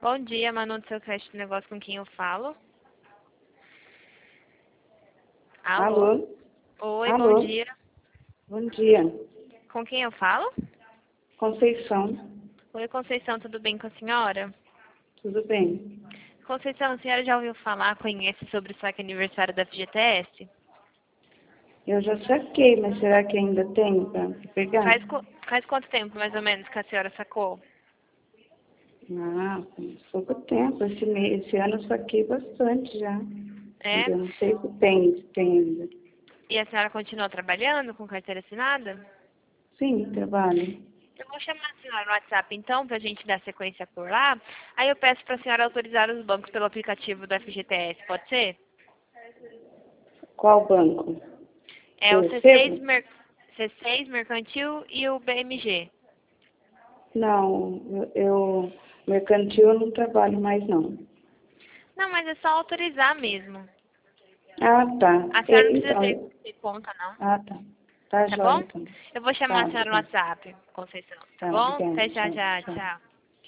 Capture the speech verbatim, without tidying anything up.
Bom dia, Manu do seu crédito de negócio, com quem eu falo? Alô? Alô? Oi, bom Alô? dia. Bom dia. Com quem eu falo? Conceição, Oi, Conceição, tudo bem com a senhora? tudo bem? Conceição, a senhora já ouviu falar, conhece sobre o saque aniversário da F G T S? Eu já saquei, mas será que ainda tem para pegar? Faz, qu- faz quanto tempo, mais ou menos, que a senhora sacou? Ah, faz pouco tempo. Esse, mês, esse ano eu saquei bastante já. É? Ainda não sei se tem, se tem ainda. E a senhora continua trabalhando com carteira assinada? Sim, trabalho. Eu vou chamar a senhora no WhatsApp, então, para a gente dar sequência por lá. Aí eu peço para a senhora autorizar os bancos pelo aplicativo do F G T S, pode ser? Qual banco? É o Eu C seis, recebo? Mer- C seis Mercantil e o B M G. Não, eu, eu mercantil eu não trabalho mais não. Não, mas é só autorizar mesmo. Ah, tá. A senhora não E, precisa então, ter, eu- ter conta, não. ah, tá. Tá Tá jóia, bom? então. Eu vou chamar Tá, a senhora no obrigada. WhatsApp, Conceição. Tá Tá, bom? obrigada. Até já, Tchau, já. tchau. Tchau.